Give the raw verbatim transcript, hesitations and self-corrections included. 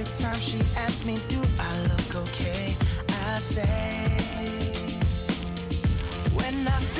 time she asks me, do I look okay? I say, when I